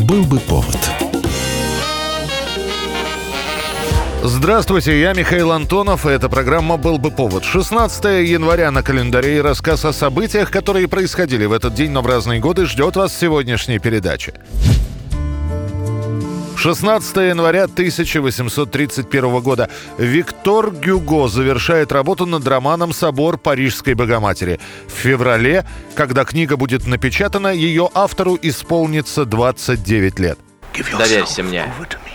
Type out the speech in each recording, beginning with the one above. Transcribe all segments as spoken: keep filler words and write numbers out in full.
Был бы повод. Здравствуйте, я Михаил Антонов, и эта программа «Был бы повод». шестнадцатое января на календаре, и рассказ о событиях, которые происходили в этот день, но в разные годы, ждет вас в сегодняшней передаче. шестнадцатое января тысяча восемьсот тридцать первого года. Виктор Гюго завершает работу над романом «Собор Парижской Богоматери». В феврале, когда книга будет напечатана, ее автору исполнится двадцать девять лет. Доверься мне.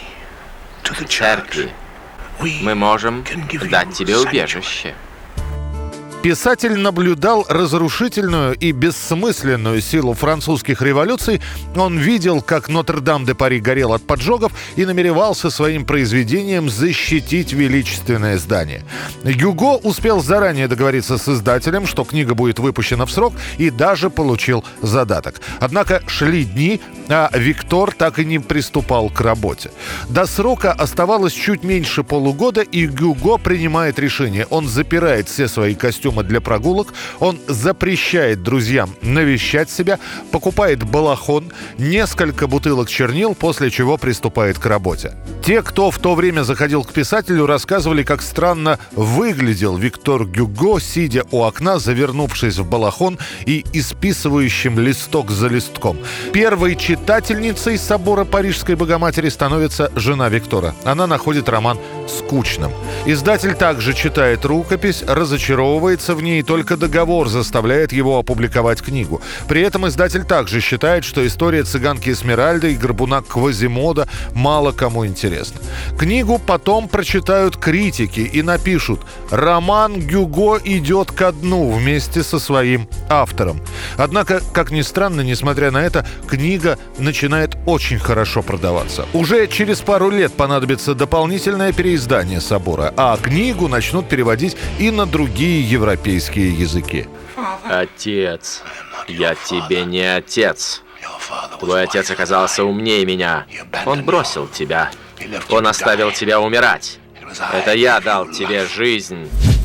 Церкви. Мы можем дать тебе убежище. Писатель наблюдал разрушительную и бессмысленную силу французских революций. Он видел, как Нотр-Дам-де-Пари горел от поджогов и намеревался своим произведением защитить величественное здание. Гюго успел заранее договориться с издателем, что книга будет выпущена в срок, и даже получил задаток. Однако шли дни, а Виктор так и не приступал к работе. До срока оставалось чуть меньше полугода, и Гюго принимает решение. Он запирает все свои костюмы для прогулок, он запрещает друзьям навещать себя, покупает балахон, несколько бутылок чернил, после чего приступает к работе. Те, кто в то время заходил к писателю, рассказывали, как странно выглядел Виктор Гюго, сидя у окна, завернувшись в балахон и исписывающим листок за листком. Первой читательницей собора Парижской Богоматери становится жена Виктора. Она находит роман скучным. Издатель также читает рукопись, разочаровывается в ней, только договор заставляет его опубликовать книгу. При этом издатель также считает, что история цыганки Эсмеральды и горбуна Квазимода мало кому интересна. Книгу потом прочитают критики и напишут: роман Гюго идет ко дну вместе со своим автором. Однако, как ни странно, несмотря на это, книга начинает очень хорошо продаваться. Уже через пару лет понадобится дополнительное переиздание собора, а книгу начнут переводить и на другие европейские европейские языки. Отец, я тебе не отец. Твой отец оказался умнее меня. Он бросил тебя. Он оставил тебя умирать. Это я дал тебе жизнь.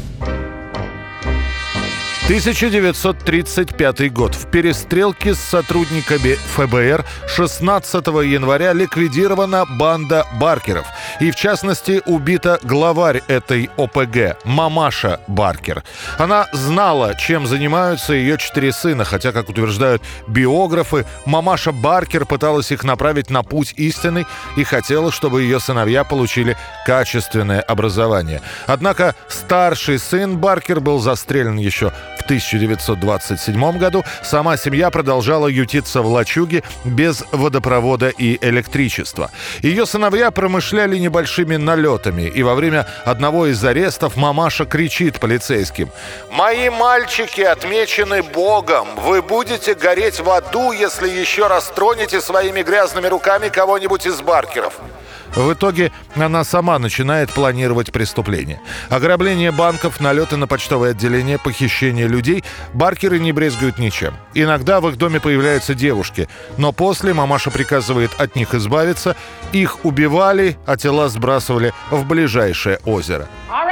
тысяча девятьсот тридцать пятый год. В перестрелке с сотрудниками эф бэ эр шестнадцатого января ликвидирована банда Баркеров. И, в частности, убита главарь этой о пэ гэ Мамаша Баркер. Она знала, чем занимаются ее четыре сына, хотя, как утверждают биографы, Мамаша Баркер пыталась их направить на путь истинный и хотела, чтобы ее сыновья получили качественное образование. Однако старший сын Баркер был застрелен еще в тысяча девятьсот двадцать седьмом году. Сама семья продолжала ютиться в лачуге без водопровода и электричества. Ее сыновья промышляли небольшими налетами, и во время одного из арестов мамаша кричит полицейским: «Мои мальчики отмечены Богом! Вы будете гореть в аду, если еще раз тронете своими грязными руками кого-нибудь из Баркеров!» В итоге она сама начинает планировать преступления. Ограбление банков, налеты на почтовое отделение, похищение людей. Баркеры не брезгуют ничем. Иногда в их доме появляются девушки, но после мамаша приказывает от них избавиться. Их убивали, а тела сбрасывали в ближайшее озеро.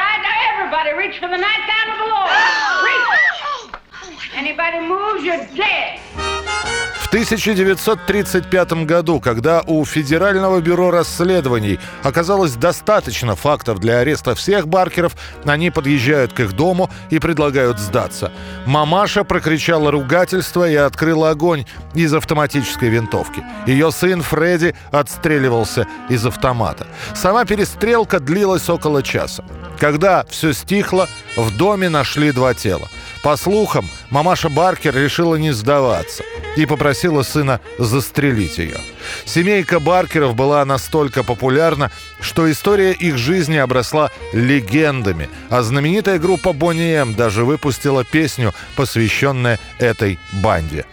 В тысяча девятьсот тридцать пятом году, когда у Федерального бюро расследований оказалось достаточно фактов для ареста всех Баркеров, они подъезжают к их дому и предлагают сдаться. Мамаша прокричала ругательство и открыла огонь из автоматической винтовки. Ее сын Фредди отстреливался из автомата. Сама перестрелка длилась около часа. Когда все стихло, в доме нашли два тела. По слухам, мамаша Баркер решила не сдаваться и попросила сына застрелить ее. Семейка Баркеров была настолько популярна, что история их жизни обросла легендами, а знаменитая группа Бонни Эм даже выпустила песню, посвященную этой банде.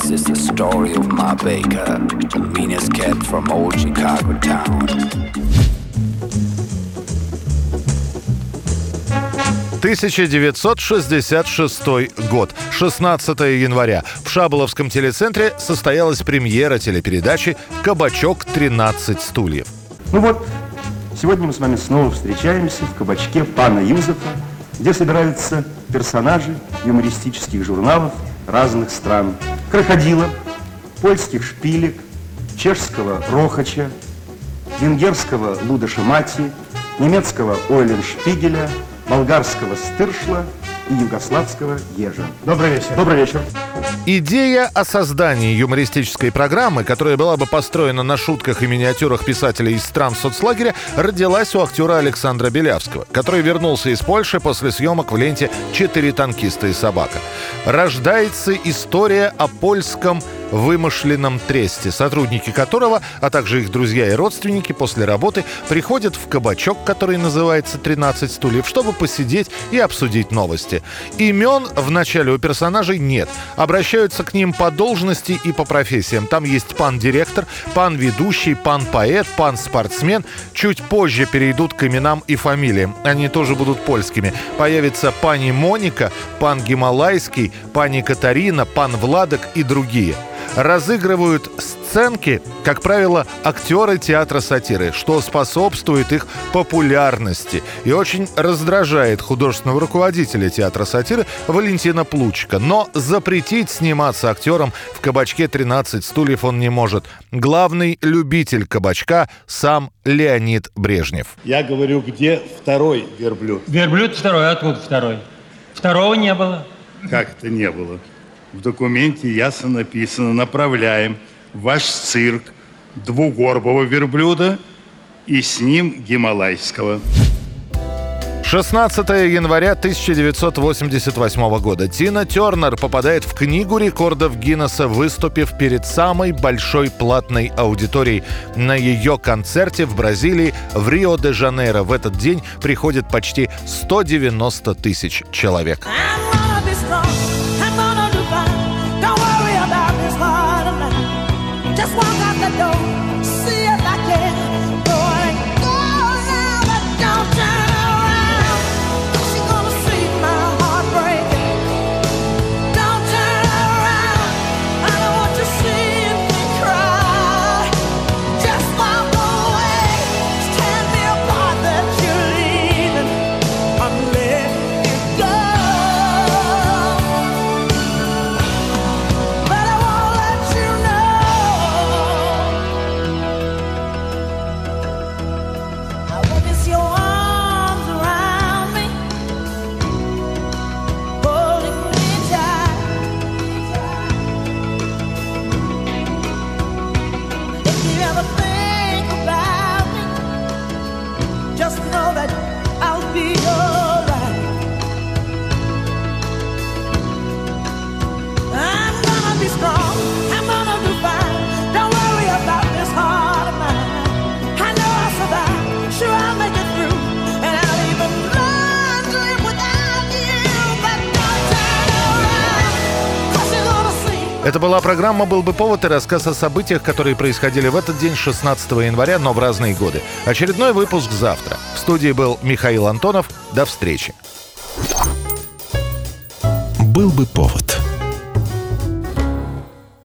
тысяча девятьсот шестьдесят шестой год, шестнадцатое января. В Шаболовском телецентре состоялась премьера телепередачи «Кабачок тринадцать стульев». Ну вот, сегодня мы с вами снова встречаемся в кабачке пана Юзефа, где собираются персонажи юмористических журналов разных стран. Крокодила, польских шпилек, чешского Рохача, венгерского Лудоша Мати, немецкого Ойленшпигеля, болгарского Стыршла и югославского Ежа. Добрый вечер. Добрый вечер. Идея о создании юмористической программы, которая была бы построена на шутках и миниатюрах писателей из стран соцлагеря, родилась у актера Александра Белявского, который вернулся из Польши после съемок в ленте «Четыре танкиста и собака». Рождается история о польском вымышленном тресте, сотрудники которого, а также их друзья и родственники после работы приходят в кабачок, который называется «тринадцать стульев», чтобы посидеть и обсудить новости. Имен в начале у персонажей нет. Обращаются к ним по должности и по профессиям. Там есть пан-директор, пан-ведущий, пан-поэт, пан-спортсмен. Чуть позже перейдут к именам и фамилиям. Они тоже будут польскими. Появится пани Моника, пан Гималайский, пани Катарина, пан Владок и другие. Разыгрывают сценки, как правило, актеры театра сатиры, что способствует их популярности и очень раздражает художественного руководителя театра сатиры Валентина Плучика. Но запретить сниматься актерам в кабачке «тринадцать стульев» он не может. Главный любитель кабачка — сам Леонид Брежнев. Я говорю, где второй верблюд? Верблюд второй, откуда второй? Второго не было. Как это не было? В документе ясно написано: направляем в ваш цирк двугорбого верблюда и с ним гималайского. шестнадцатого января тысяча девятьсот восемьдесят восьмого года. Тина Тернер попадает в Книгу рекордов Гиннесса, выступив перед самой большой платной аудиторией. На ее концерте в Бразилии, в Рио-де-Жанейро, в этот день приходит почти сто девяносто тысяч человек. Just walk out the door, see if I can go and go now, but don't turn around. She's gonna see my heart breaking. Don't turn around. I don't want you seeing me cry. Just walk away. Stand me apart that you're leaving. I'm letting you go. But I won't let you know. Just know that I'll be alright. I'm gonna be strong, I'm gonna do fine. Don't worry about this heart of mine. I know I'll survive, sure I'll make it through. And I'll even learn to live without you. But don't turn around, 'cause you're gonna see. Это была программа «Был бы повод» и рассказ о событиях, которые происходили в этот день, шестнадцатого января, но в разные годы. Очередной выпуск завтра. В студии был Михаил Антонов. До встречи. «Был бы повод».